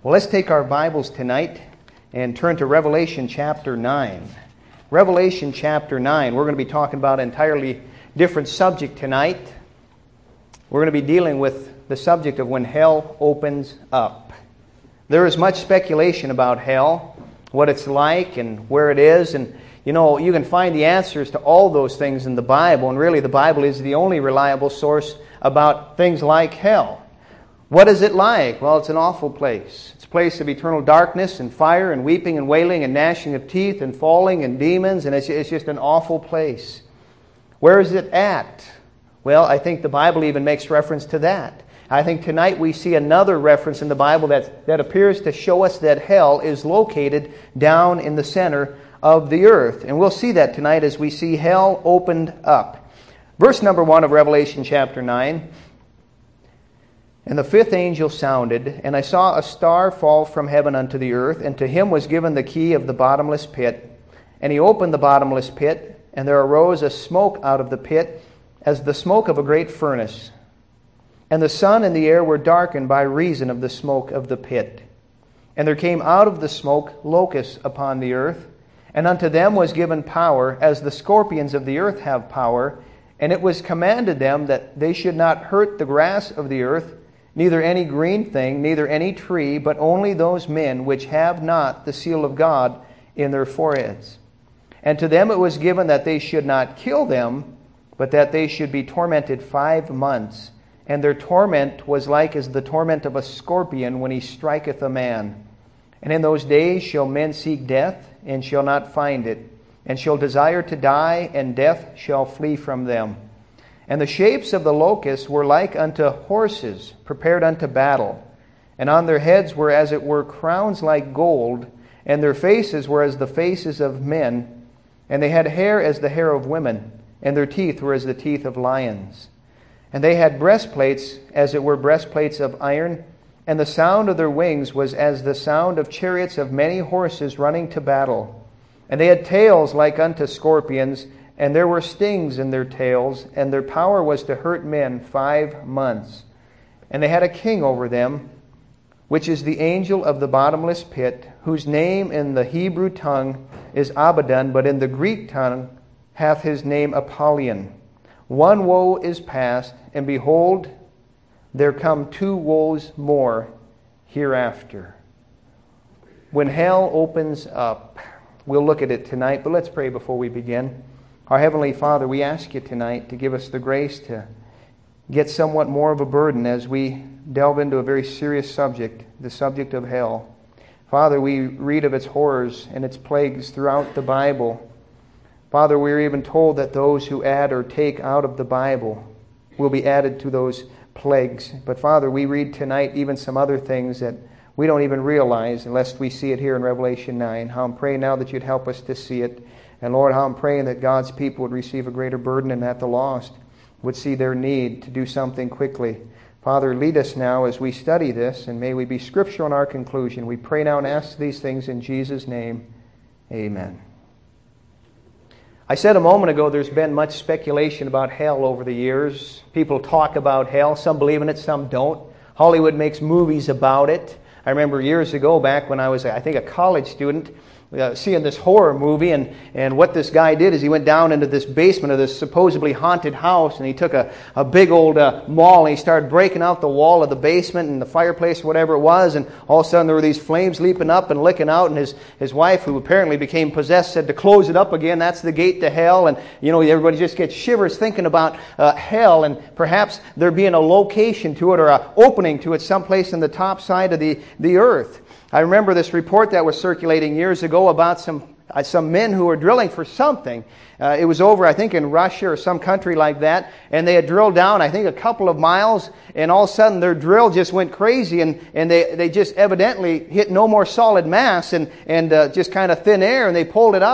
Well, let's take our Bibles tonight and turn to Revelation chapter 9. Revelation chapter 9. We're going to be talking about an entirely different subject tonight. We're going to be dealing with the subject of when hell opens up. There is much speculation about hell, what it's like and where it is. And, you know, you can find the answers to all those things in the Bible. And really, the Bible is the only reliable source about things like hell. What is it like? Well, it's an awful place. It's a place of eternal darkness and fire and weeping and wailing and gnashing of teeth and falling and demons, and it's just an awful place. Where is it at? Well, I think the Bible even makes reference to that. I think tonight we see another reference in the Bible that appears to show us that hell is located down in the center of the earth. And we'll see that tonight as we see hell opened up. Verse number 1 of Revelation chapter 9. And the fifth angel sounded, and I saw a star fall from heaven unto the earth, and to him was given the key of the bottomless pit. And he opened the bottomless pit, and there arose a smoke out of the pit, as the smoke of a great furnace. And the sun and the air were darkened by reason of the smoke of the pit. And there came out of the smoke locusts upon the earth, and unto them was given power, as the scorpions of the earth have power. And it was commanded them that they should not hurt the grass of the earth, neither any green thing, neither any tree, but only those men which have not the seal of God in their foreheads. And to them it was given that they should not kill them, but that they should be tormented 5 months. And their torment was like as the torment of a scorpion when he striketh a man. And in those days shall men seek death, and shall not find it, and shall desire to die, and death shall flee from them. And the shapes of the locusts were like unto horses prepared unto battle. And on their heads were as it were crowns like gold, and their faces were as the faces of men. And they had hair as the hair of women, and their teeth were as the teeth of lions. And they had breastplates as it were breastplates of iron, and the sound of their wings was as the sound of chariots of many horses running to battle. And they had tails like unto scorpions, and there were stings in their tails, and their power was to hurt men 5 months. And they had a king over them, which is the angel of the bottomless pit, whose name in the Hebrew tongue is Abaddon, but in the Greek tongue hath his name Apollyon. One woe is past, and behold, there come 2 woes more hereafter. When hell opens up, we'll look at it tonight, but let's pray before we begin. Our Heavenly Father, we ask you tonight to give us the grace to get somewhat more of a burden as we delve into a very serious subject, the subject of hell. Father, we read of its horrors and its plagues throughout the Bible. Father, we're even told that those who add or take out of the Bible will be added to those plagues. But Father, we read tonight even some other things that we don't even realize unless we see it here in Revelation 9. How I'm praying now that you'd help us to see it. And Lord, how I'm praying that God's people would receive a greater burden and that the lost would see their need to do something quickly. Father, lead us now as we study this, and may we be scriptural in our conclusion. We pray now and ask these things in Jesus' name. Amen. I said a moment ago there's been much speculation about hell over the years. People talk about hell. Some believe in it, some don't. Hollywood makes movies about it. I remember years ago, back when I was, I think, a college student, seeing this horror movie, and what this guy did is he went down into this basement of this supposedly haunted house, and he took a big old maul, and he started breaking out the wall of the basement and the fireplace or whatever it was, and all of a sudden there were these flames leaping up and licking out, and his wife, who apparently became possessed, said to close it up again. That's the gate to hell. And you know, everybody just gets shivers thinking about hell, and perhaps there being a location to it or an opening to it someplace in the top side of the earth. I remember this report that was circulating years ago about some men who were drilling for something. It was over, I think, in Russia or some country like that, and they had drilled down, I think, a couple of miles, and all of a sudden their drill just went crazy, and they just evidently hit no more solid mass and just kind of thin air, and they pulled it up,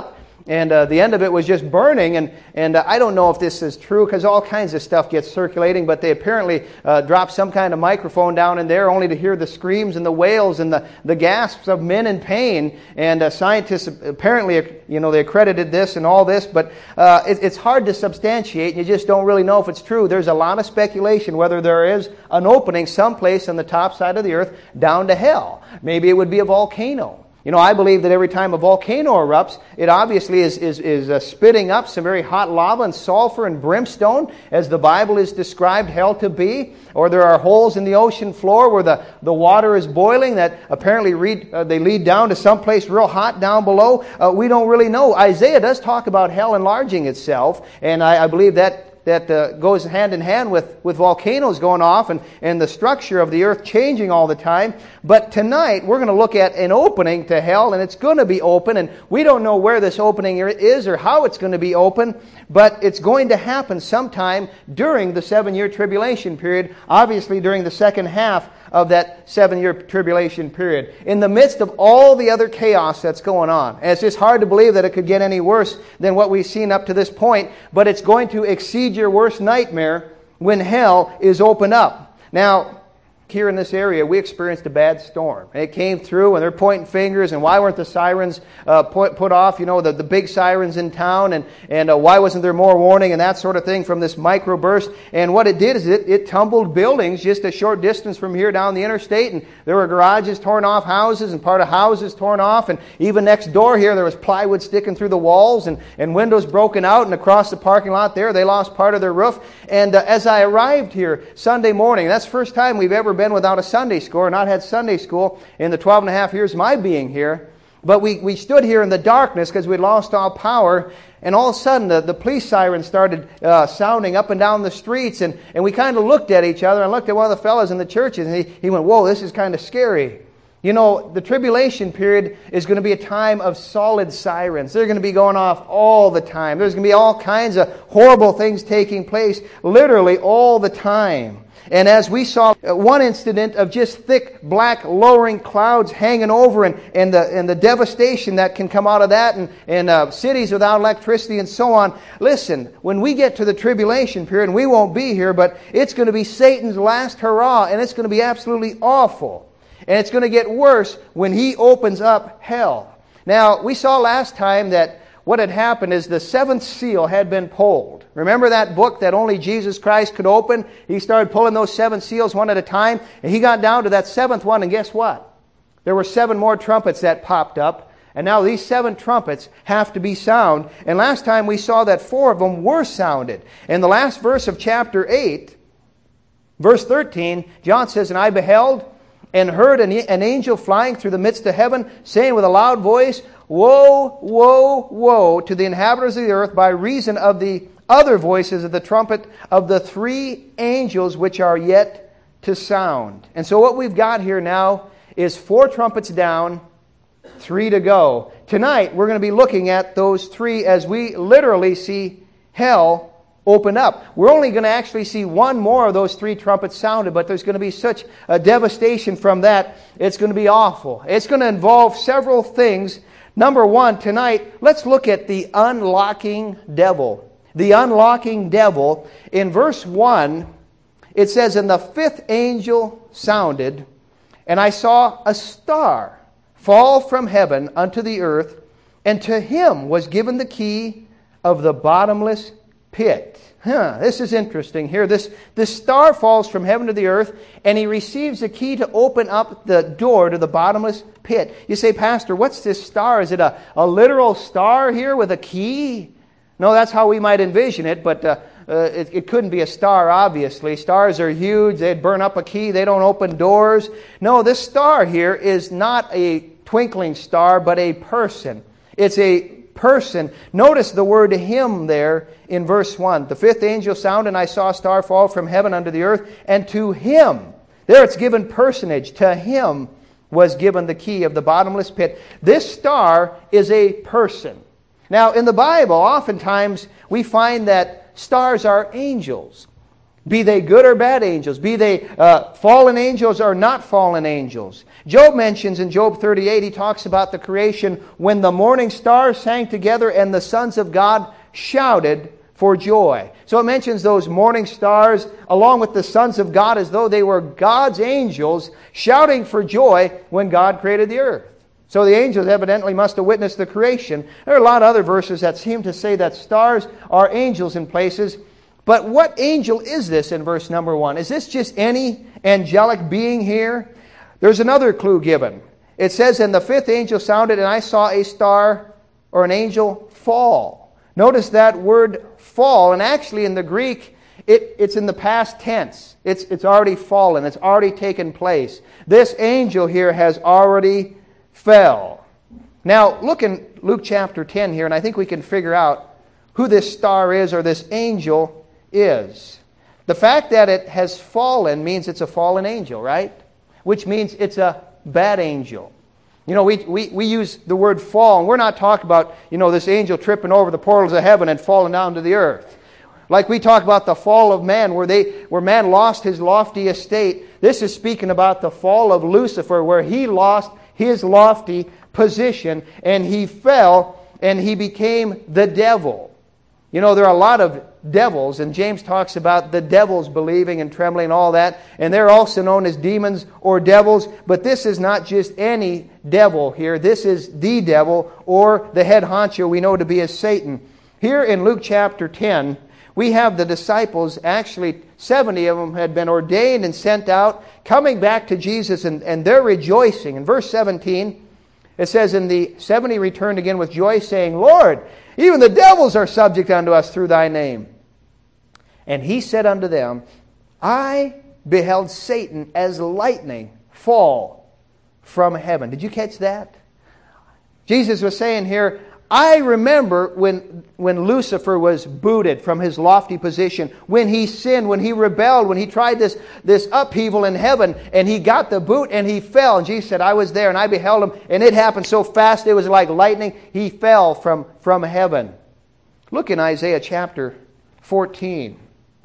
And the end of it was just burning. And I don't know if this is true because all kinds of stuff gets circulating, but they apparently dropped some kind of microphone down in there only to hear the screams and the wails and the gasps of men in pain. And scientists apparently, they accredited this and all this, but it's hard to substantiate. You just don't really know if it's true. There's a lot of speculation whether there is an opening someplace on the top side of the earth down to hell. Maybe it would be a volcano. I believe that every time a volcano erupts, it obviously is spitting up some very hot lava and sulfur and brimstone, as the Bible has described hell to be. Or there are holes in the ocean floor where the water is boiling that apparently they lead down to someplace real hot down below. We don't really know. Isaiah does talk about hell enlarging itself, and I believe that goes hand in hand with volcanoes going off and the structure of the earth changing all the time. But tonight we're going to look at an opening to hell, and it's going to be open, and we don't know where this opening is or how it's going to be open, but it's going to happen sometime during the 7-year tribulation period, obviously during the second half of that 7-year tribulation period, in the midst of all the other chaos that's going on. And it's just hard to believe that it could get any worse than what we've seen up to this point, but it's going to exceed your worst nightmare when hell is opened up. Now, here in this area, we experienced a bad storm. It came through, and they're pointing fingers, and why weren't the sirens put off, the big sirens in town, and why wasn't there more warning and that sort of thing from this microburst? And what it did is it tumbled buildings just a short distance from here down the interstate, and there were garages torn off, houses, and part of houses torn off, and even next door here, there was plywood sticking through the walls, and windows broken out, and across the parking lot there, they lost part of their roof. And as I arrived here Sunday morning, that's the first time we've ever been without a Sunday school, or not had Sunday school in the 12 and a half years of my being here. But we stood here in the darkness because we'd lost all power, and all of a sudden the police sirens started sounding up and down the streets, and we kind of looked at each other and looked at one of the fellows in the churches, and he went, "Whoa, this is kind of scary." The tribulation period is going to be a time of solid sirens. They're going to be going off all the time. There's going to be all kinds of horrible things taking place literally all the time. And as we saw one incident of just thick, black, lowering clouds hanging over and the devastation that can come out of that and cities without electricity and so on. Listen, when we get to the tribulation period, and we won't be here, but it's going to be Satan's last hurrah, and it's going to be absolutely awful. And it's going to get worse when he opens up hell. Now, we saw last time that what had happened is the seventh seal had been pulled. Remember that book that only Jesus Christ could open? He started pulling those 7 seals one at a time, and he got down to that 7th one, and guess what? There were 7 more trumpets that popped up, and now these 7 trumpets have to be sound. And last time we saw that 4 of them were sounded. In the last verse of chapter 8, verse 13, John says, "And I beheld and heard an angel flying through the midst of heaven, saying with a loud voice, Woe, woe, woe to the inhabitants of the earth by reason of the other voices of the trumpet of the 3 angels which are yet to sound." And so what we've got here now is 4 trumpets down, 3 to go. Tonight we're going to be looking at those 3 as we literally see hell open up. We're only going to actually see one more of those 3 trumpets sounded, but there's going to be such a devastation from that. It's going to be awful. It's going to involve several things. Number 1, tonight, let's look at the unlocking devil. The unlocking devil. In verse 1, it says, "And the 5th angel sounded, and I saw a star fall from heaven unto the earth, and to him was given the key of the bottomless pit." This is interesting here. This star falls from heaven to the earth, and he receives the key to open up the door to the bottomless pit. You say, "Pastor, what's this star? Is it a literal star here with a key?" No, that's how we might envision it, but it couldn't be a star, obviously. Stars are huge. They'd burn up a key. They don't open doors. No, this star here is not a twinkling star, but a person. It's a person. Notice the word him there in verse 1. "The 5th angel sounded, and I saw a star fall from heaven unto the earth, and to him," there it's given personage, "to him was given the key of the bottomless pit." This star is a person. Now, in the Bible, oftentimes we find that stars are angels. Be they good or bad angels. Be they fallen angels or not fallen angels. Job mentions in Job 38, he talks about the creation when the morning stars sang together and the sons of God shouted for joy. So it mentions those morning stars along with the sons of God as though they were God's angels shouting for joy when God created the earth. So the angels evidently must have witnessed the creation. There are a lot of other verses that seem to say that stars are angels in places. But what angel is this in verse number 1? Is this just any angelic being here? There's another clue given. It says, and the fifth angel sounded, and I saw a star or an angel fall. Notice that word fall, and actually in the Greek, it's in the past tense. It's already fallen. It's already taken place. This angel here has already fell. Now, look in Luke chapter 10 here, and I think we can figure out who this star is or this angel is. The fact that it has fallen means it's a fallen angel, right? Which means it's a bad angel. You know, we use the word fall, and we're not talking about, this angel tripping over the portals of heaven and falling down to the earth. Like we talk about the fall of man, where man lost his lofty estate. This is speaking about the fall of Lucifer, where he lost his lofty position, and he fell, and he became the devil. There are a lot of devils, and James talks about the devils believing and trembling and all that, and they're also known as demons or devils, but this is not just any devil here. This is the devil, or the head honcho we know to be as Satan. Here in Luke chapter 10, we have the disciples, actually 70 of them had been ordained and sent out, coming back to Jesus, and they're rejoicing. In verse 17, it says, and the 70 returned again with joy, saying, Lord, even the devils are subject unto us through thy name. And he said unto them, I beheld Satan as lightning fall from heaven. Did you catch that? Jesus was saying here, I remember when Lucifer was booted from his lofty position, when he sinned, when he rebelled, when he tried this upheaval in heaven, and he got the boot and he fell. And Jesus said, I was there and I beheld him, and it happened so fast it was like lightning. He fell from heaven. Look in Isaiah chapter 14.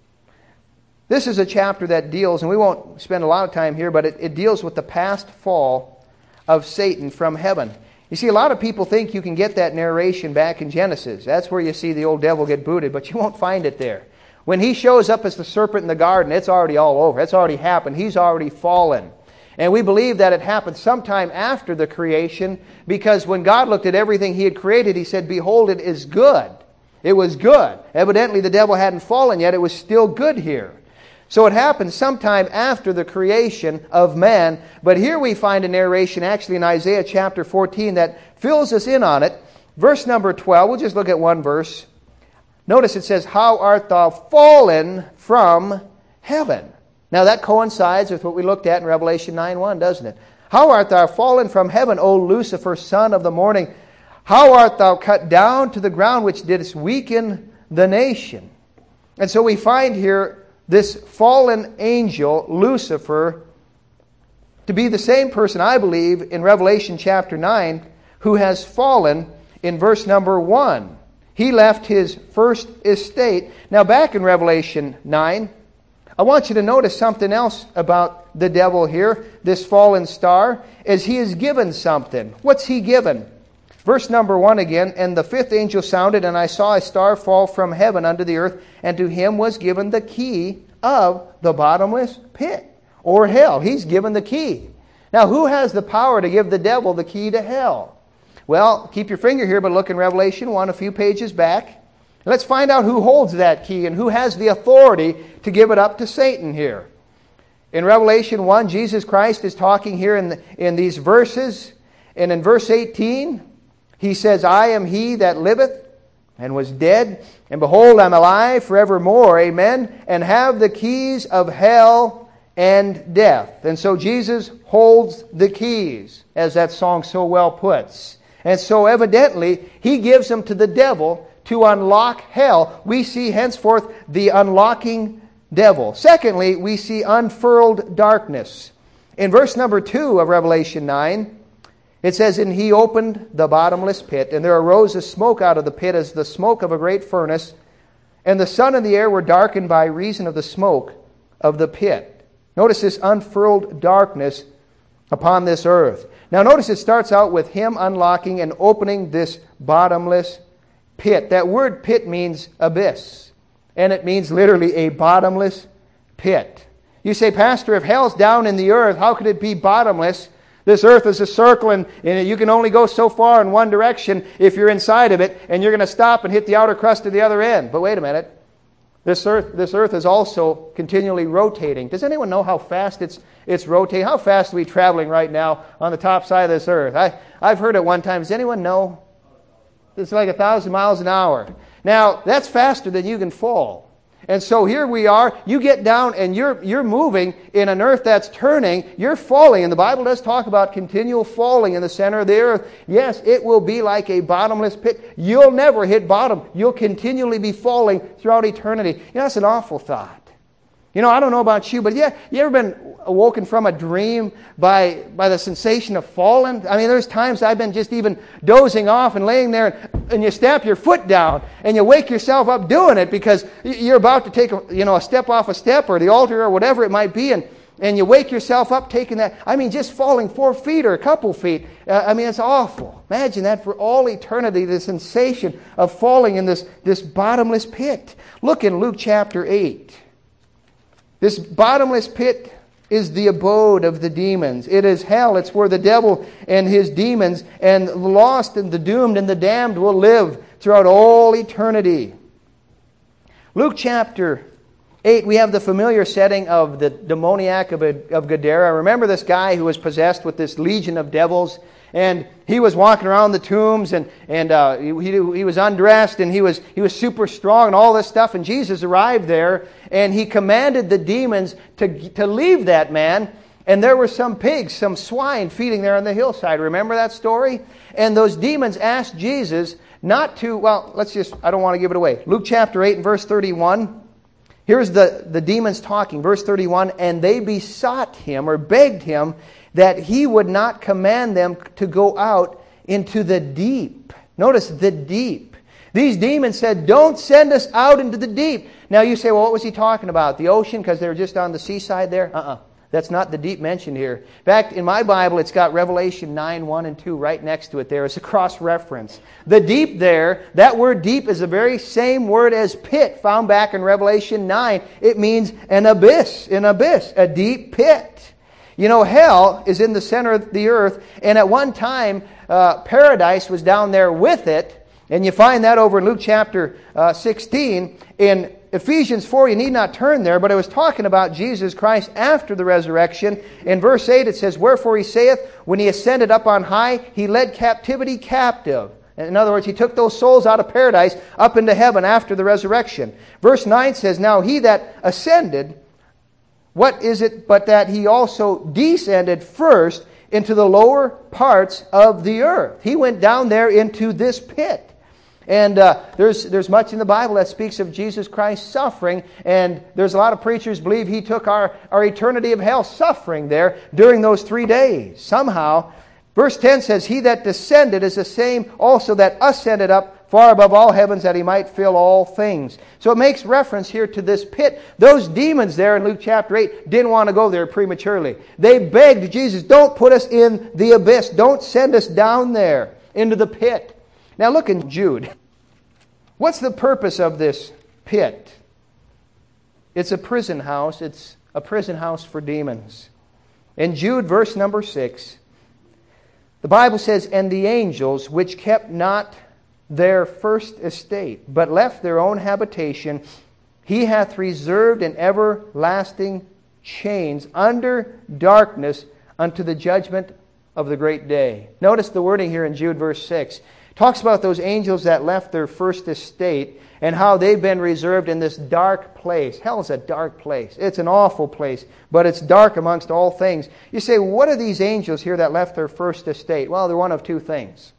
This is a chapter that deals, and we won't spend a lot of time here, but it deals with the past fall of Satan from heaven. You see, a lot of people think you can get that narration back in Genesis. That's where you see the old devil get booted, but you won't find it there. When he shows up as the serpent in the garden, it's already all over. It's already happened. He's already fallen. And we believe that it happened sometime after the creation, because when God looked at everything He had created, He said, behold, it is good. It was good. Evidently, the devil hadn't fallen yet. It was still good here. So it happened sometime after the creation of man. But here we find a narration actually in Isaiah chapter 14 that fills us in on it. Verse number 12, we'll just look at one verse. Notice it says, how art thou fallen from heaven? Now that coincides with what we looked at in Revelation 9:1, doesn't it? How art thou fallen from heaven, O Lucifer, son of the morning? How art thou cut down to the ground, which didst weaken the nation? And so we find here this fallen angel, Lucifer, to be the same person, I believe, in Revelation chapter 9, who has fallen in verse number 1. He left his first estate. Now back in Revelation 9, I want you to notice something else about the devil here, this fallen star, as he is given something. What's he given? Verse number 1 again, and the fifth angel sounded, and I saw a star fall from heaven unto the earth, and to him was given the key of the bottomless pit, or hell. He's given the key. Now, who has the power to give the devil the key to hell? Well, keep your finger here, but look in Revelation 1, a few pages back. Let's find out who holds that key and who has the authority to give it up to Satan here. In Revelation 1, Jesus Christ is talking here in these verses, and in verse 18, He says, I am he that liveth and was dead, and behold, I am alive forevermore, amen, and have the keys of hell and death. And so Jesus holds the keys, as that song so well puts. And so evidently, He gives them to the devil to unlock hell. We see henceforth the unlocking devil. Secondly, we see unfurled darkness. In verse number 2 of Revelation 9, it says, and He opened the bottomless pit, and there arose a smoke out of the pit as the smoke of a great furnace, and the sun and the air were darkened by reason of the smoke of the pit. Notice this unfurled darkness upon this earth. Now notice it starts out with him unlocking and opening this bottomless pit. That word pit means abyss, and it means literally a bottomless pit. You say, Pastor, if hell's down in the earth, how could it be bottomless? This earth is a circle, and you can only go so far in one direction if you're inside of it, and you're going to stop and hit the outer crust of the other end. But wait a minute. This earth is also continually rotating. Does anyone know how fast it's rotating? How fast are we traveling right now on the top side of this earth? I've heard it one time. Does anyone know? It's like 1,000 miles an hour. Now, that's faster than you can fall. And so here we are. You get down and you're moving in an earth that's turning. You're falling. And the Bible does talk about continual falling in the center of the earth. Yes, it will be like a bottomless pit. You'll never hit bottom. You'll continually be falling throughout eternity. You know, that's an awful thought. You know, I don't know about you, but yeah, you ever been awoken from a dream by the sensation of falling? I mean, there's times I've been just even dozing off and laying there, and you stamp your foot down, and you wake yourself up doing it because you're about to take a step off a step or the altar or whatever it might be, and you wake yourself up taking that. I mean, just falling 4 feet or a couple feet. I mean, it's awful. Imagine that for all eternity, the sensation of falling in this bottomless pit. Look in Luke chapter 8. This bottomless pit is the abode of the demons. It is hell. It's where the devil and his demons and the lost and the doomed and the damned will live throughout all eternity. Luke chapter 8, we have the familiar setting of the demoniac of Gadara. Remember this guy who was possessed with this legion of devils? And he was walking around the tombs, and he was undressed, and he was super strong and all this stuff. And Jesus arrived there, and he commanded the demons to leave that man. And there were some pigs, some swine feeding there on the hillside. Remember that story? And those demons asked Jesus not to, I don't want to give it away. Luke chapter 8 and verse 31. Here's the demons talking. Verse 31, and they besought him or begged him that he would not command them to go out into the deep. Notice the deep. These demons said, don't send us out into the deep. Now you say, well, what was he talking about? The ocean because they were just on the seaside there? That's not the deep mentioned here. In fact, in my Bible, it's got Revelation 9, 1 and 2 right next to it there. It's a cross-reference. The deep there, that word deep is the very same word as pit found back in Revelation 9. It means an abyss, a deep pit. You know, hell is in the center of the earth, and at one time, paradise was down there with it, and you find that over in Luke chapter 16. In Ephesians 4, you need not turn there, but it was talking about Jesus Christ after the resurrection. In verse 8, it says, wherefore he saith, when he ascended up on high, he led captivity captive. In other words, he took those souls out of paradise up into heaven after the resurrection. Verse 9 says, now he that ascended, what is it but that he also descended first into the lower parts of the earth? He went down there into this pit. And there's much in the Bible that speaks of Jesus Christ suffering, and there's a lot of preachers believe he took our eternity of hell suffering there during those 3 days. Somehow, verse 10 says, he that descended is the same also that ascended up far above all heavens that he might fill all things. So it makes reference here to this pit. Those demons there in Luke chapter 8 didn't want to go there prematurely. They begged Jesus, don't put us in the abyss. Don't send us down there into the pit. Now look in Jude. What's the purpose of this pit? It's a prison house. It's a prison house for demons. In Jude verse number 6, the Bible says, and the angels which kept not their first estate, but left their own habitation, he hath reserved in everlasting chains under darkness unto the judgment of the great day. Notice the wording here in Jude verse 6. Talks about those angels that left their first estate and how they've been reserved in this dark place. Hell is a dark place. It's an awful place, but it's dark amongst all things. You say, what are these angels here that left their first estate? Well, they're one of two things.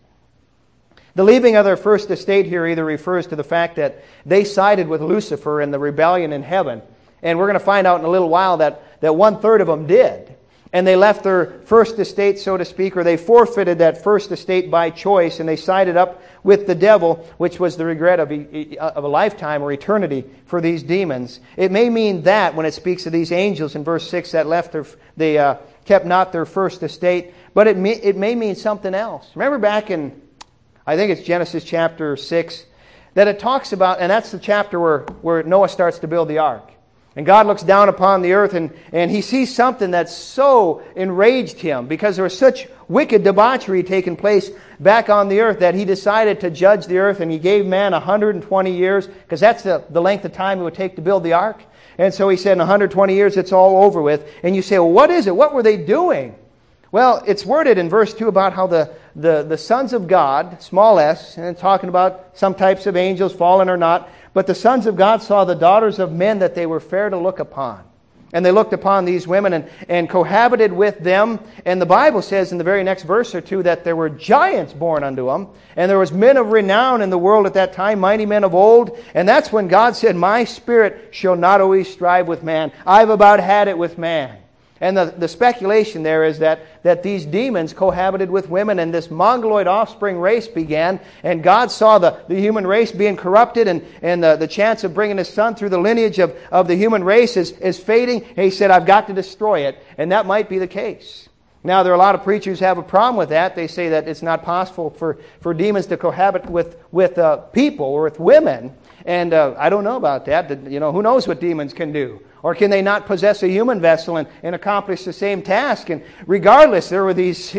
The leaving of their first estate here either refers to the fact that they sided with Lucifer in the rebellion in heaven. And we're going to find out in a little while that 1/3 of them did. And they left their first estate, so to speak, or they forfeited that first estate by choice, and they sided up with the devil, which was the regret of a lifetime or eternity for these demons. It may mean that when it speaks of these angels in verse 6 that left they kept not their first estate, but it may mean something else. Remember back in, I think it's Genesis chapter 6, that it talks about, and that's the chapter where Noah starts to build the ark. And God looks down upon the earth and He sees something that so enraged Him because there was such wicked debauchery taking place back on the earth that He decided to judge the earth, and He gave man 120 years because that's the length of time it would take to build the ark. And so He said in 120 years it's all over with. And you say, well, what is it? What were they doing? Well, it's worded in verse 2 about how the sons of God, small s, and talking about some types of angels, fallen or not, but the sons of God saw the daughters of men that they were fair to look upon. And they looked upon these women and cohabited with them. And the Bible says in the very next verse or two that there were giants born unto them. And there was men of renown in the world at that time, mighty men of old. And that's when God said, my spirit shall not always strive with man. I've about had it with man. And the speculation there is that these demons cohabited with women and this mongoloid offspring race began, and God saw the human race being corrupted and the chance of bringing His Son through the lineage of the human race is fading. And He said, I've got to destroy it. And that might be the case. Now, there are a lot of preachers who have a problem with that. They say that it's not possible for demons to cohabit with people or with women. And I don't know about that. You know, who knows what demons can do? Or can they not possess a human vessel and accomplish the same task? And regardless, there were these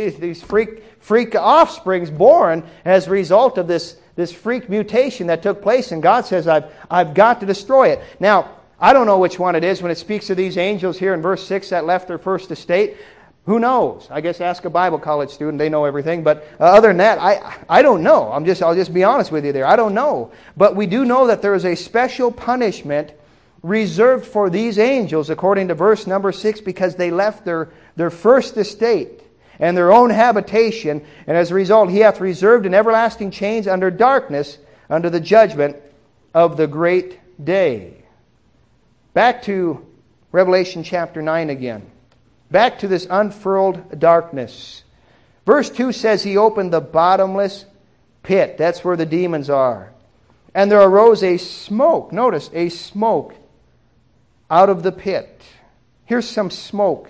freak offsprings born as a result of this freak mutation that took place. And God says, I've got to destroy it. Now, I don't know which one it is when it speaks of these angels here in verse 6 that left their first estate. Who knows? I guess ask a Bible college student. They know everything. But other than that, I don't know. I'll just be honest with you there. I don't know. But we do know that there is a special punishment reserved for these angels, according to verse number 6, because they left their first estate and their own habitation, and as a result He hath reserved in everlasting chains under darkness, under the judgment of the great day. Back to Revelation chapter 9 again. Back to this unfurled darkness. Verse 2 says He opened the bottomless pit. That's where the demons are. And there arose a smoke. Notice, a smoke out of the pit. Here's some smoke.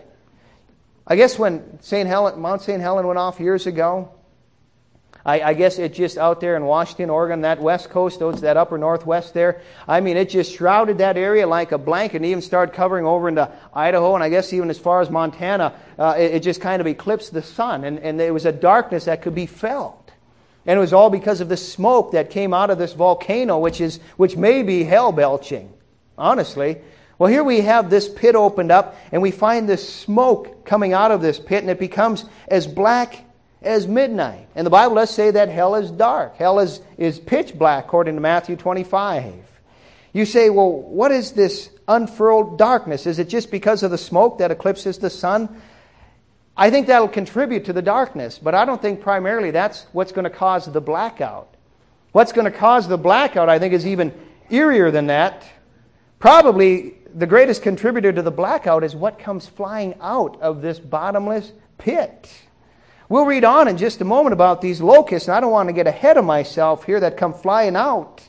I guess when Mount St. Helens went off years ago, I guess it just out there in Washington, Oregon, that west coast, that upper northwest there, I mean, it just shrouded that area like a blanket and even started covering over into Idaho, and I guess even as far as Montana, it just kind of eclipsed the sun, and there was a darkness that could be felt. And it was all because of the smoke that came out of this volcano, which may be hell belching, honestly. Well, here we have this pit opened up, and we find this smoke coming out of this pit, and it becomes as black as midnight. And the Bible does say that hell is dark. Hell is pitch black, according to Matthew 25. You say, well, what is this unfurled darkness? Is it just because of the smoke that eclipses the sun? I think that'll contribute to the darkness, but I don't think primarily that's what's going to cause the blackout. What's going to cause the blackout, I think, is even eerier than that. Probably the greatest contributor to the blackout is what comes flying out of this bottomless pit. We'll read on in just a moment about these locusts, and I don't want to get ahead of myself here that come flying out.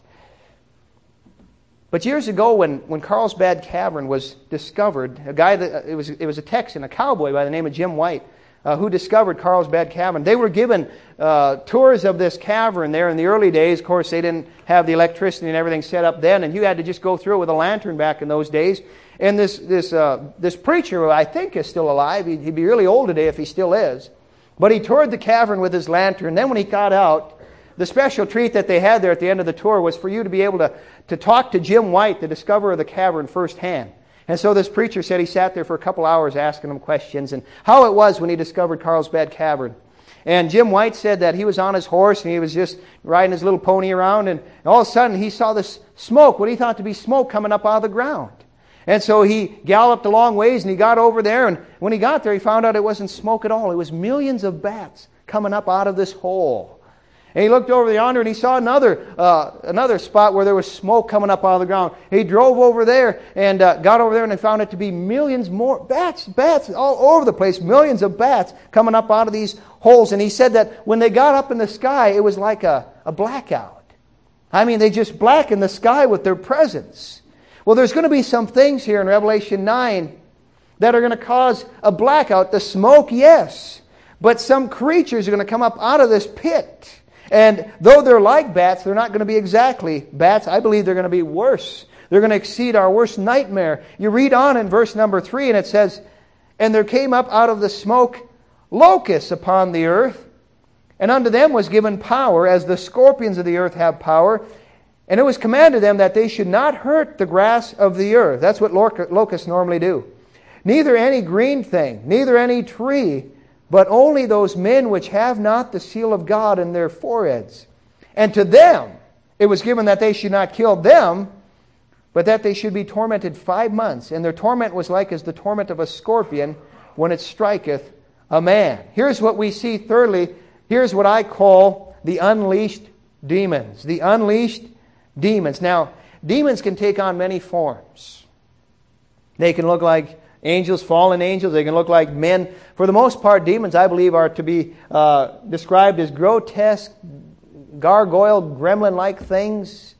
But years ago when Carlsbad Cavern was discovered, it was a Texan, a cowboy by the name of Jim White, who discovered Carlsbad Cavern. They were given tours of this cavern there in the early days. Of course, they didn't have the electricity and everything set up then, and you had to just go through it with a lantern back in those days. And this preacher, who I think is still alive, he'd be really old today if he still is, but he toured the cavern with his lantern. Then when he got out, the special treat that they had there at the end of the tour was for you to be able to talk to Jim White, the discoverer of the cavern, firsthand. And so this preacher said he sat there for a couple hours asking him questions and how it was when he discovered Carlsbad Cavern. And Jim White said that he was on his horse and he was just riding his little pony around, and all of a sudden he saw this smoke, what he thought to be smoke, coming up out of the ground. And so he galloped a long ways and he got over there, and when he got there he found out it wasn't smoke at all. It was millions of bats coming up out of this hole. And he looked over yonder and he saw another spot where there was smoke coming up out of the ground. He drove over there and got over there, and he found it to be millions more bats all over the place, millions of bats coming up out of these holes. And he said that when they got up in the sky, it was like a blackout. I mean, they just blackened the sky with their presence. Well, there's going to be some things here in Revelation 9 that are going to cause a blackout. The smoke, yes. But some creatures are going to come up out of this pit. And though they're like bats, they're not going to be exactly bats. I believe they're going to be worse. They're going to exceed our worst nightmare. You read on in verse number 3, and it says, "And there came up out of the smoke locusts upon the earth, and unto them was given power, as the scorpions of the earth have power. And it was commanded them that they should not hurt the grass of the earth." That's what locusts normally do. "Neither any green thing, neither any tree, but only those men which have not the seal of God in their foreheads. And to them it was given that they should not kill them, but that they should be tormented 5 months. And their torment was like as the torment of a scorpion when it striketh a man." Here's what we see thirdly. Here's what I call the unleashed demons. The unleashed demons. Now, demons can take on many forms. They can look like angels, fallen angels. They can look like men. For the most part, demons, I believe, are to be described as grotesque, gargoyle, gremlin-like things.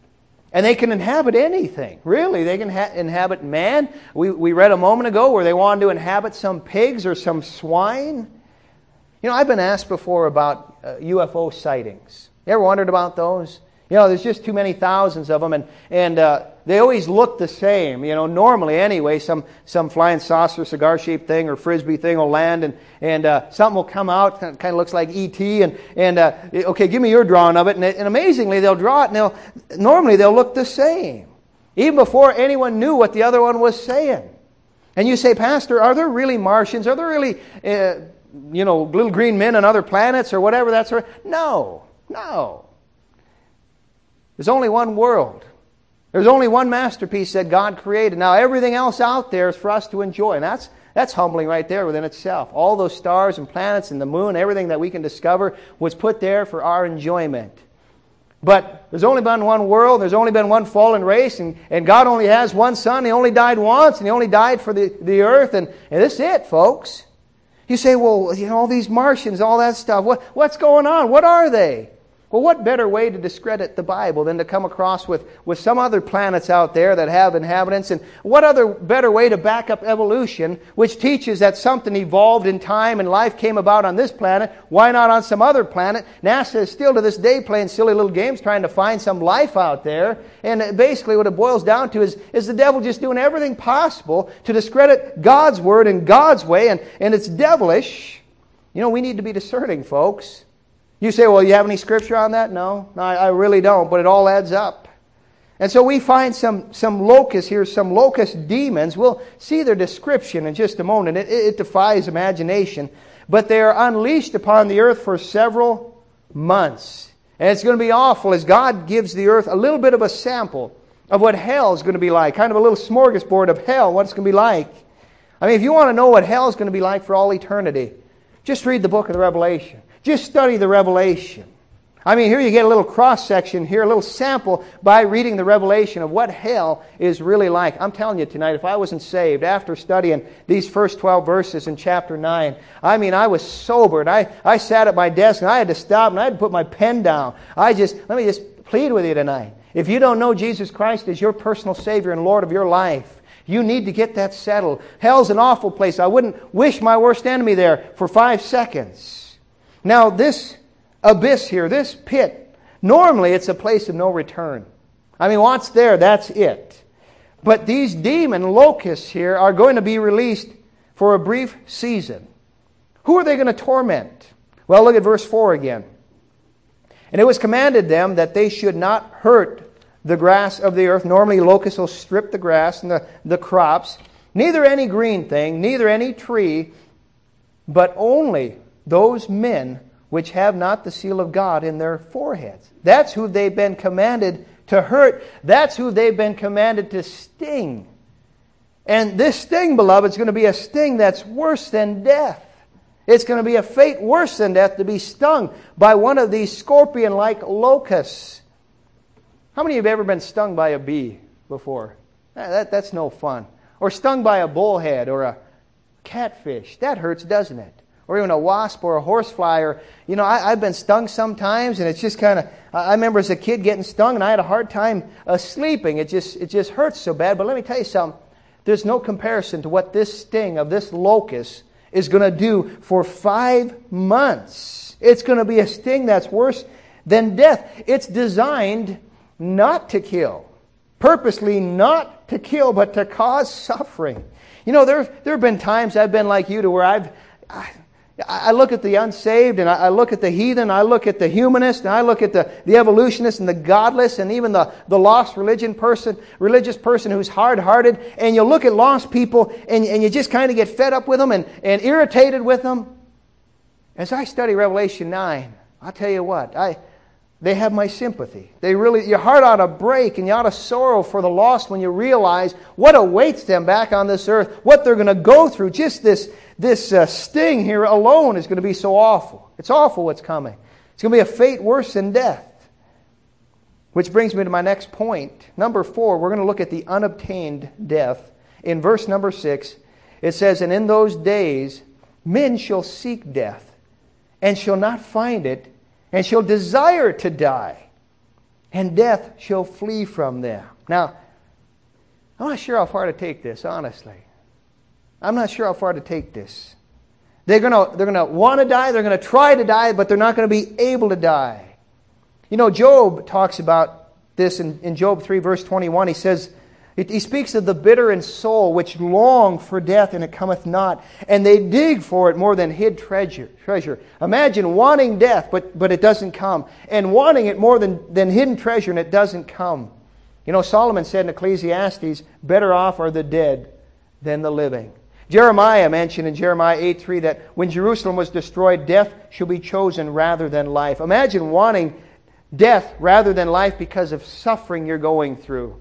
And they can inhabit anything, really. They can inhabit man. We read a moment ago where they wanted to inhabit some pigs or some swine. You know, I've been asked before about UFO sightings. You ever wondered about those? You know, there's just too many thousands of them, and they always look the same. You know, normally anyway, some flying saucer, cigar-shaped thing or frisbee thing will land, and something will come out, kind of looks like E.T., and okay, give me your drawing of it, and amazingly they'll draw it, and normally they'll look the same, even before anyone knew what the other one was saying. And you say, "Pastor, are there really Martians? Are there really, little green men on other planets or whatever that sort of..." No. There's only one world. There's only one masterpiece that God created. Now, everything else out there is for us to enjoy. And that's humbling right there within itself. All those stars and planets and the moon, everything that we can discover was put there for our enjoyment. But there's only been one world. There's only been one fallen race. And God only has one Son. He only died once. And He only died for the earth. And this is it, folks. You say, "Well, all these Martians, all that stuff. What's going on? What are they?" Well, what better way to discredit the Bible than to come across with some other planets out there that have inhabitants? And what other better way to back up evolution, which teaches that something evolved in time and life came about on this planet? Why not on some other planet? NASA is still to this day playing silly little games trying to find some life out there. And basically what it boils down to is the devil just doing everything possible to discredit God's Word and God's way. And it's devilish. You know, we need to be discerning, folks. You say, "Well, you have any scripture on that?" No, I really don't, but it all adds up. And so we find some locusts here, some locust demons. We'll see their description in just a moment. It defies imagination. But they are unleashed upon the earth for several months. And it's going to be awful as God gives the earth a little bit of a sample of what hell is going to be like. Kind of a little smorgasbord of hell, what it's going to be like. I mean, if you want to know what hell is going to be like for all eternity, just read the book of the Revelation. Just study the Revelation. I mean, here you get a little cross-section here, a little sample by reading the Revelation of what hell is really like. I'm telling you tonight, if I wasn't saved after studying these first 12 verses in chapter 9, I mean, I was sobered. I sat at my desk and I had to stop and I had to put my pen down. Let me just plead with you tonight. If you don't know Jesus Christ as your personal Savior and Lord of your life, you need to get that settled. Hell's an awful place. I wouldn't wish my worst enemy there for 5 seconds. Now, this abyss here, this pit, normally it's a place of no return. I mean, once there, that's it. But these demon locusts here are going to be released for a brief season. Who are they going to torment? Well, look at verse 4 again. "And it was commanded them that they should not hurt the grass of the earth." Normally, locusts will strip the grass and the crops. "Neither any green thing, neither any tree, but only those men which have not the seal of God in their foreheads." That's who they've been commanded to hurt. That's who they've been commanded to sting. And this sting, beloved, is going to be a sting that's worse than death. It's going to be a fate worse than death to be stung by one of these scorpion-like locusts. How many of you have ever been stung by a bee before? That's no fun. Or stung by a bullhead or a catfish. That hurts, doesn't it? Or even a wasp or a horsefly. Or, I've been stung sometimes, and it's just kind of... I remember as a kid getting stung, and I had a hard time sleeping. It just hurts so bad. But let me tell you something. There's no comparison to what this sting of this locust is going to do for 5 months. It's going to be a sting that's worse than death. It's designed not to kill. Purposely not to kill, but to cause suffering. There have been times I've been like you to where I look at the unsaved, and I look at the heathen, I look at the humanist, and I look at the evolutionist and the godless, and even the lost religious person who's hard-hearted, and you look at lost people, and you just kind of get fed up with them and irritated with them. As I study Revelation 9, I'll tell you what, they have my sympathy. Your heart ought to break, and you ought to sorrow for the lost when you realize what awaits them back on this earth, what they're going to go through. Just this sting here alone is going to be so awful. It's awful what's coming. It's going to be a fate worse than death. Which brings me to my next point. Number 4, we're going to look at the unobtained death. In verse number 6, it says, "And in those days men shall seek death, and shall not find it, and shall desire to die, and death shall flee from them." Now, I'm not sure how far to take this, honestly. I'm not sure how far to take this. They're going to want to die, they're going to try to die, but they're not going to be able to die. Job talks about this in Job 3, verse 21. He says, he speaks of the bitter in soul, which long for death, and it cometh not. And they dig for it more than hid treasure. Imagine wanting death, but it doesn't come. And wanting it more than hidden treasure, and it doesn't come. Solomon said in Ecclesiastes, "Better off are the dead than the living." Jeremiah mentioned in Jeremiah 8:3 that when Jerusalem was destroyed, death shall be chosen rather than life. Imagine wanting death rather than life because of suffering you're going through.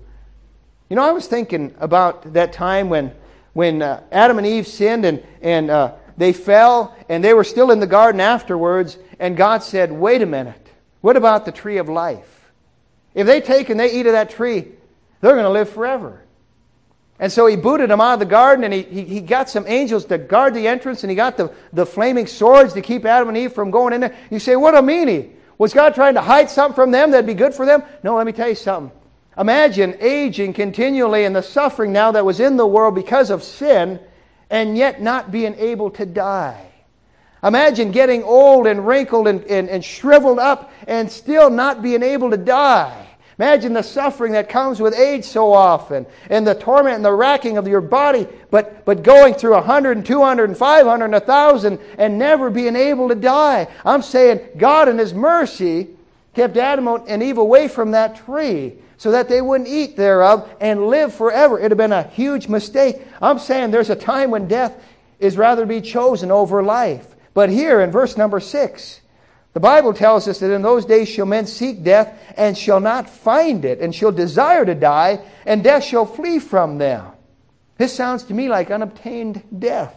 I was thinking about that time when Adam and Eve sinned and they fell, and they were still in the garden afterwards, and God said, "Wait a minute, what about the tree of life? If they take and they eat of that tree, they're going to live forever." And so He booted them out of the garden, and he got some angels to guard the entrance, and He got the flaming swords to keep Adam and Eve from going in there. You say, what a meanie. Was God trying to hide something from them that'd be good for them? No, let me tell you something. Imagine aging continually and the suffering now that was in the world because of sin, and yet not being able to die. Imagine getting old and wrinkled and shriveled up and still not being able to die. Imagine the suffering that comes with age so often, and the torment and the racking of your body, but going through 100 and 200 and 500 and 1,000 and never being able to die. I'm saying God in His mercy kept Adam and Eve away from that tree so that they wouldn't eat thereof and live forever. It would have been a huge mistake. I'm saying there's a time when death is rather to be chosen over life. But here in verse number 6, the Bible tells us that in those days shall men seek death and shall not find it, and shall desire to die, and death shall flee from them. This sounds to me like unobtained death.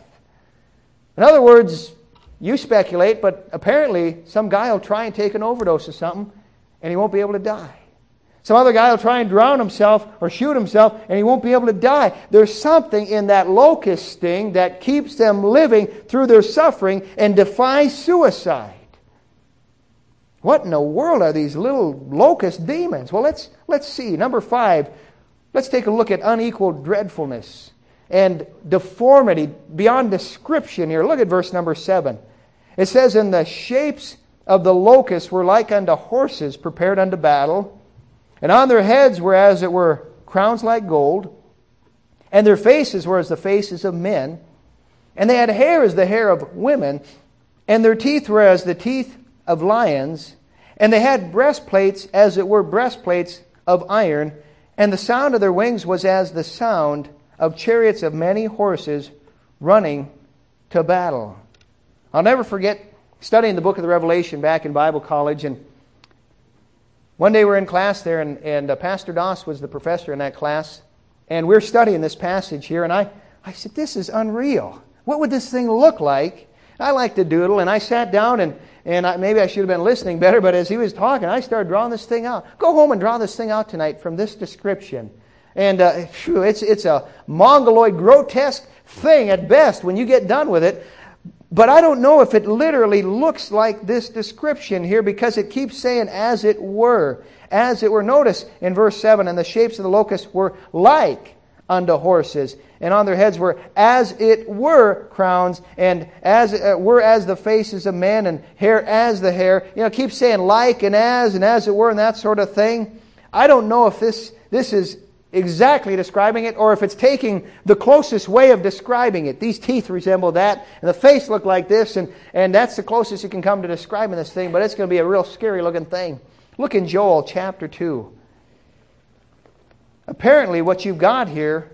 In other words, you speculate, but apparently some guy will try and take an overdose of something, and he won't be able to die. Some other guy will try and drown himself or shoot himself, and he won't be able to die. There's something in that locust sting that keeps them living through their suffering and defies suicide. What in the world are these little locust demons? Well, let's see. Number 5, let's take a look at unequal dreadfulness and deformity beyond description here. Look at verse number 7. It says, "And the shapes of the locusts were like unto horses prepared unto battle, and on their heads were as it were crowns like gold, and their faces were as the faces of men, and they had hair as the hair of women, and their teeth were as the teeth of lions, and they had breastplates as it were breastplates of iron, and the sound of their wings was as the sound of chariots of many horses running to battle." I'll never forget studying the book of the Revelation back in Bible college, and one day we're in class there, and Pastor Doss was the professor in that class, and we're studying this passage here, and I said, "This is unreal. What would this thing look like?" I like to doodle, and I sat down and maybe I should have been listening better, but as he was talking, I started drawing this thing out. Go home and draw this thing out tonight from this description. And it's a mongoloid, grotesque thing at best when you get done with it. But I don't know if it literally looks like this description here, because it keeps saying, as it were. As it were. Notice in verse 7, and the shapes of the locusts were like unto horses, and on their heads were as it were crowns, and as were as the faces of men, and hair as the hair. You know, it keeps saying like and as it were, and that sort of thing. I don't know if this is exactly describing it, or if it's taking the closest way of describing it. These teeth resemble that, and the face looked like this, and that's the closest you can come to describing this thing, but it's going to be a real scary looking thing. Look in Joel chapter 2. Apparently what you've got here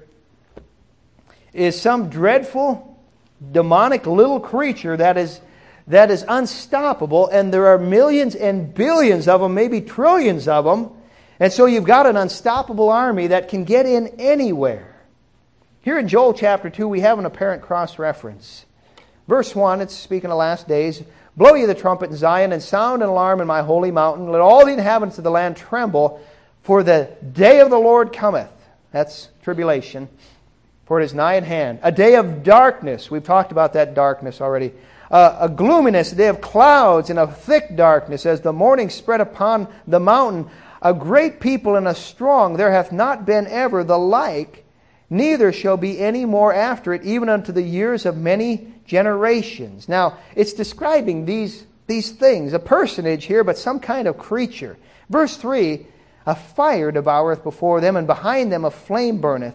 is some dreadful, demonic little creature that is unstoppable, and there are millions and billions of them, maybe trillions of them. And so you've got an unstoppable army that can get in anywhere. Here in Joel chapter 2, we have an apparent cross-reference. Verse 1, it's speaking of last days. Blow ye the trumpet in Zion, and sound an alarm in my holy mountain. Let all the inhabitants of the land tremble, for the day of the Lord cometh. That's tribulation. For it is nigh at hand. A day of darkness. We've talked about that darkness already. A gloominess, a day of clouds, and of thick darkness, as the morning spread upon the mountain. A great people and a strong, there hath not been ever the like, neither shall be any more after it, even unto the years of many generations. Now, it's describing these things, a personage here, but some kind of creature. Verse 3, a fire devoureth before them, and behind them a flame burneth.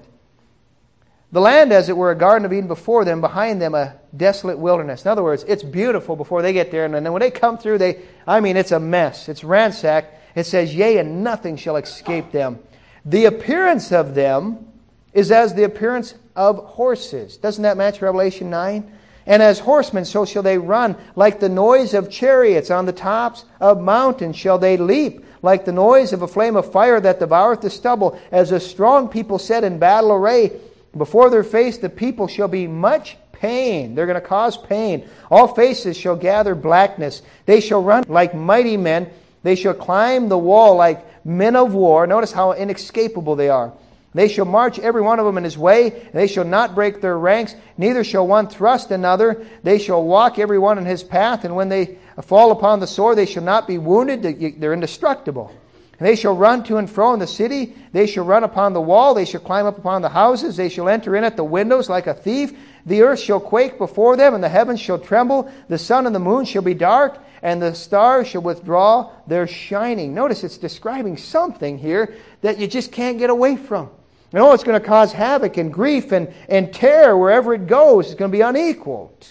The land, as it were, a garden of Eden before them, behind them a desolate wilderness. In other words, it's beautiful before they get there, and then when they come through, it's a mess. It's ransacked. It says, yea, and nothing shall escape them. The appearance of them is as the appearance of horses. Doesn't that match Revelation 9? And as horsemen, so shall they run. Like the noise of chariots on the tops of mountains shall they leap. Like the noise of a flame of fire that devoureth the stubble. As a strong people set in battle array. Before their face the people shall be much pain. They're going to cause pain. All faces shall gather blackness. They shall run like mighty men. They shall climb the wall like men of war. Notice how inescapable they are. They shall march every one of them in his way. And they shall not break their ranks. Neither shall one thrust another. They shall walk every one in his path. And when they fall upon the sword, they shall not be wounded. They're indestructible. And they shall run to and fro in the city. They shall run upon the wall. They shall climb up upon the houses. They shall enter in at the windows like a thief. The earth shall quake before them, and the heavens shall tremble. The sun and the moon shall be dark, and the stars shall withdraw their shining. Notice it's describing something here that you just can't get away from. You know, it's going to cause havoc and grief and terror wherever it goes. It's going to be unequaled.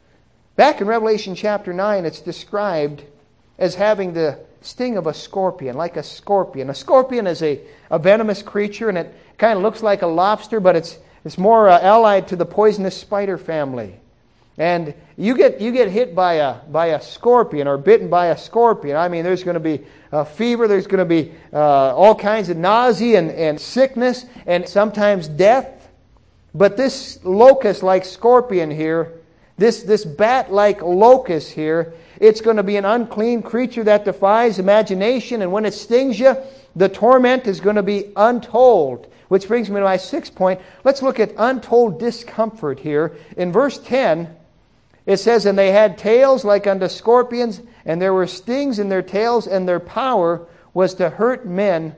Back in Revelation chapter 9, it's described as having the sting of a scorpion, like a scorpion. A scorpion is a venomous creature, and it kind of looks like a lobster, but it's more allied to the poisonous spider family. And you get hit by a scorpion or bitten by a scorpion. I mean, there's going to be fever, there's going to be all kinds of nausea and sickness, and sometimes death. But this locust-like scorpion here, this bat-like locust here, it's going to be an unclean creature that defies imagination, and when it stings you, the torment is going to be untold. Which brings me to my 6th point. Let's look at untold discomfort here. In verse 10, it says, and they had tails like unto scorpions, and there were stings in their tails, and their power was to hurt men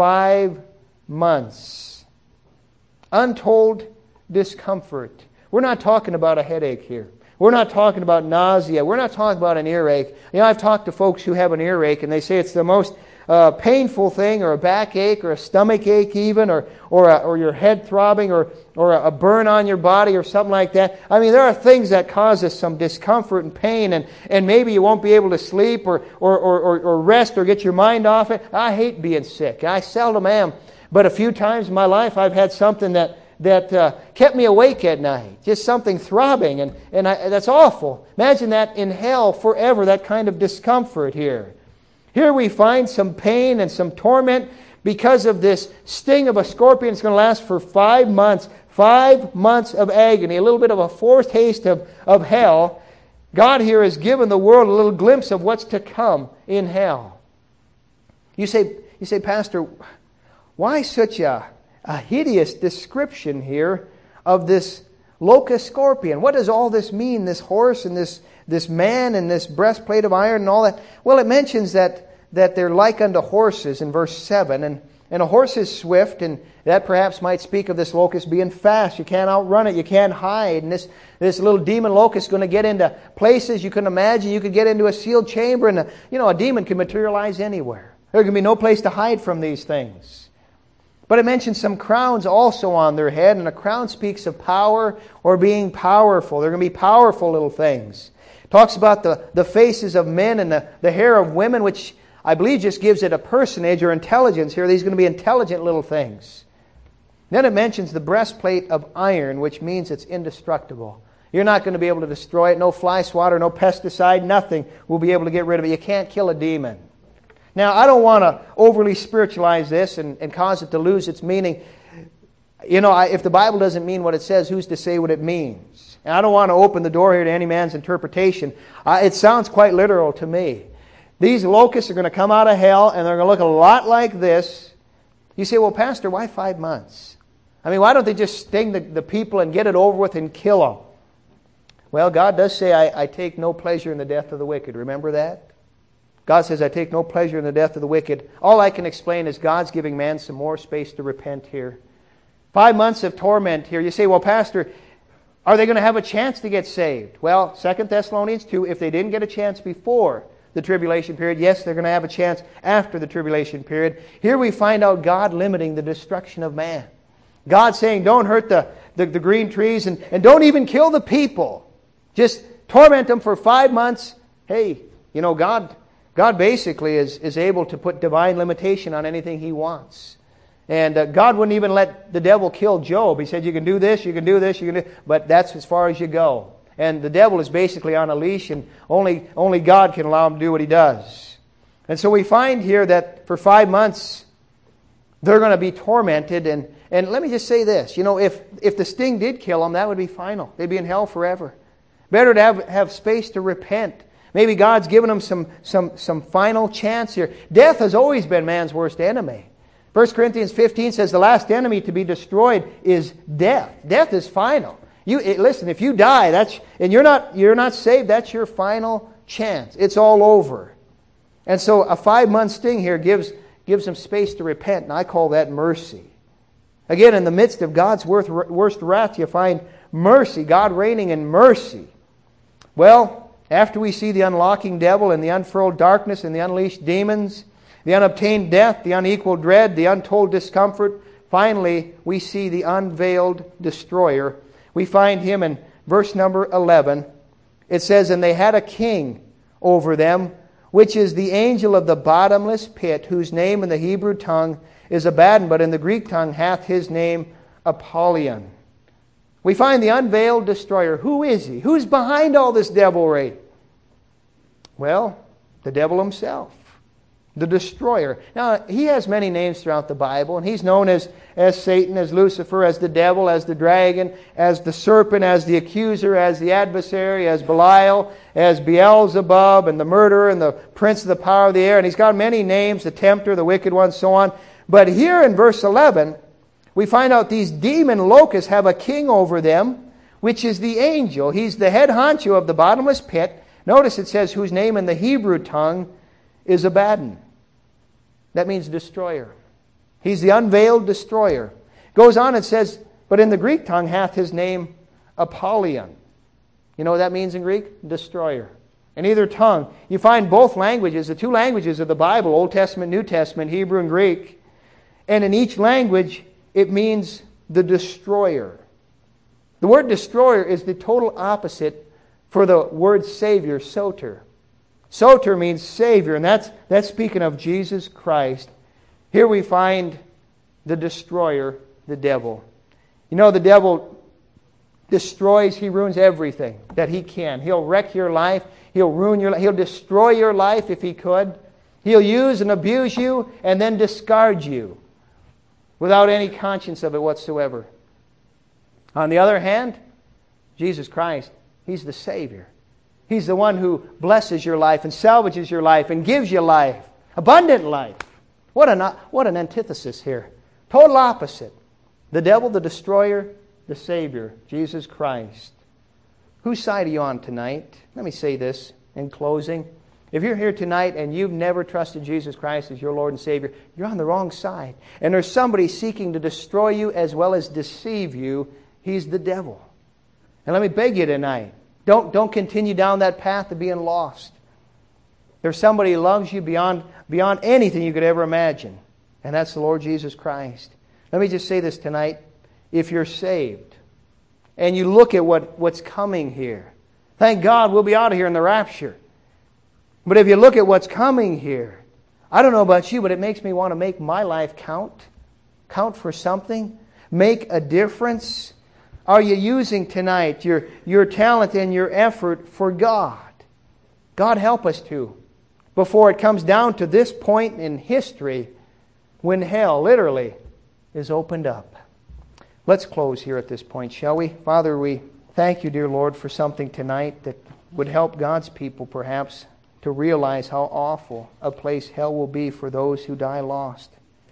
5 months. Untold discomfort. We're not talking about a headache here. We're not talking about nausea. We're not talking about an earache. You know, I've talked to folks who have an earache, and they say it's the most painful thing, or a backache, or a stomach ache even, or your head throbbing, or a burn on your body, or something like that. I mean, there are things that cause us some discomfort and pain, and maybe you won't be able to sleep or rest or get your mind off it. I hate being sick. I seldom am, but a few times in my life I've had something that kept me awake at night. Just something throbbing, and that's awful. Imagine that in hell forever, that kind of discomfort here. Here we find some pain and some torment because of this sting of a scorpion. It's going to last for 5 months. 5 months of agony. A little bit of a foretaste of hell. God here has given the world a little glimpse of what's to come in hell. You say, Pastor, why such a hideous description here of this locust scorpion? What does all this mean, this horse and this man and this breastplate of iron and all that? Well, it mentions that they're like unto horses in verse 7. And a horse is swift, and that perhaps might speak of this locust being fast. You can't outrun it. You can't hide. And this little demon locust is going to get into places you can imagine. You could get into a sealed chamber, and a demon can materialize anywhere. There can be no place to hide from these things. But it mentions some crowns also on their head, and a crown speaks of power or being powerful. They're going to be powerful little things. It talks about the faces of men and the hair of women, which I believe just gives it a personage or intelligence here. These are going to be intelligent little things. Then it mentions the breastplate of iron, which means it's indestructible. You're not going to be able to destroy it. No fly swatter, no pesticide, nothing will be able to get rid of it. You can't kill a demon. Now, I don't want to overly spiritualize this and cause it to lose its meaning. If the Bible doesn't mean what it says, who's to say what it means? And I don't want to open the door here to any man's interpretation. It sounds quite literal to me. These locusts are going to come out of hell, and they're going to look a lot like this. You say, well, Pastor, why 5 months? I mean, why don't they just sting the people and get it over with and kill them? Well, God does say, I take no pleasure in the death of the wicked. Remember that? God says, I take no pleasure in the death of the wicked. All I can explain is God's giving man some more space to repent here. 5 months of torment here. You say, well, Pastor, are they going to have a chance to get saved? Well, 2 Thessalonians 2, if they didn't get a chance before the tribulation period, yes, they're going to have a chance after the tribulation period. Here we find out God limiting the destruction of man. God saying, don't hurt the green trees and don't even kill the people. Just torment them for 5 months. Hey, God basically is able to put divine limitation on anything He wants. And God wouldn't even let the devil kill Job. He said, you can do this, you can do this, you can do... But that's as far as you go. And the devil is basically on a leash, and only God can allow him to do what he does. And so we find here that for 5 months, they're going to be tormented. And let me just say this. If the sting did kill them, that would be final. They'd be in hell forever. Better to have space to repent. Maybe God's given them some final chance here. Death has always been man's worst enemy. 1 Corinthians 15 says the last enemy to be destroyed is death. Death is final. Listen, if you die, and you're not saved, that's your final chance. It's all over. And so a 5-month sting here gives them space to repent, and I call that mercy. Again, in the midst of God's worst wrath, you find mercy, God reigning in mercy. Well, after we see the unlocking devil and the unfurled darkness and the unleashed demons, the unobtained death, the unequal dread, the untold discomfort, finally we see the unveiled destroyer. We find him in verse number 11. It says, and they had a king over them, which is the angel of the bottomless pit, whose name in the Hebrew tongue is Abaddon, but in the Greek tongue hath his name Apollyon. We find the unveiled destroyer. Who is he? Who's behind all this devilry? Well, the devil himself. The destroyer. Now, he has many names throughout the Bible, and he's known as Satan, as Lucifer, as the devil, as the dragon, as the serpent, as the accuser, as the adversary, as Belial, as Beelzebub, and the murderer, and the prince of the power of the air. And he's got many names, the tempter, the wicked one, so on. But here in verse 11, we find out these demon locusts have a king over them, which is the angel. He's the head honcho of the bottomless pit. Notice it says, whose name in the Hebrew tongue is Abaddon. That means destroyer. He's the unveiled destroyer. Goes on and says, but in the Greek tongue hath his name Apollyon. You know what that means in Greek? Destroyer. In either tongue, you find both languages, the two languages of the Bible, Old Testament, New Testament, Hebrew and Greek. And in each language, it means the destroyer. The word destroyer is the total opposite for the word Savior, soter. Soter means Savior, and that's speaking of Jesus Christ. Here we find the destroyer, the devil. You know, the devil destroys, he ruins everything that he can. He'll wreck your life. He'll ruin your life. He'll destroy your life if he could. He'll use and abuse you and then discard you without any conscience of it whatsoever. On the other hand, Jesus Christ, He's the Savior. He's the one who blesses your life and salvages your life and gives you life, abundant life. What an antithesis here. Total opposite. The devil, the destroyer, the Savior, Jesus Christ. Whose side are you on tonight? Let me say this in closing. If you're here tonight and you've never trusted Jesus Christ as your Lord and Savior, you're on the wrong side. And there's somebody seeking to destroy you as well as deceive you. He's the devil. And let me beg you tonight, don't continue down that path of being lost. There's somebody who loves you beyond anything you could ever imagine. And that's the Lord Jesus Christ. Let me just say this tonight. If you're saved and you look at what's coming here, thank God we'll be out of here in the rapture. But if you look at what's coming here, I don't know about you, but it makes me want to make my life count. Count for something. Make a difference. Are you using tonight your talent and your effort for God? God help us to. Before it comes down to this point in history when hell literally is opened up. Let's close here at this point, shall we? Father, we thank you, dear Lord, for something tonight that would help God's people perhaps to realize how awful a place hell will be for those who die lost.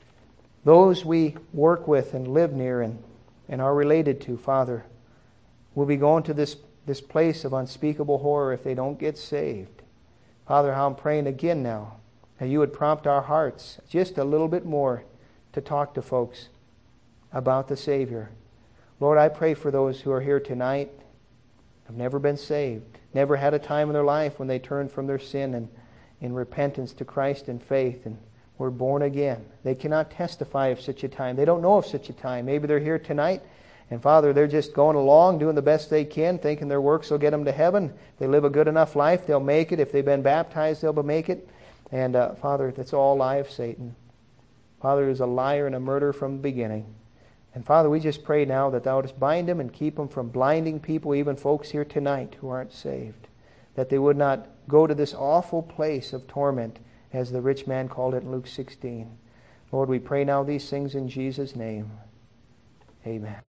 Those we work with and live near and are related to, Father, will be going to this place of unspeakable horror if they don't get saved. Father, how I'm praying again now that you would prompt our hearts just a little bit more to talk to folks about the Savior. Lord, I pray for those who are here tonight, have never been saved, never had a time in their life when they turned from their sin and in repentance to Christ and faith and were born again. They cannot testify of such a time. They don't know of such a time. Maybe they're here tonight and Father, they're just going along, doing the best they can, thinking their works will get them to heaven. If they live a good enough life, they'll make it. If they've been baptized, they'll make it. And Father, that's all lie of Satan. Father is a liar and a murderer from the beginning. And Father, we just pray now that Thou wouldst bind them and keep them from blinding people, even folks here tonight who aren't saved. That they would not go to this awful place of torment, as the rich man called it in Luke 16. Lord, we pray now these things in Jesus' name. Amen.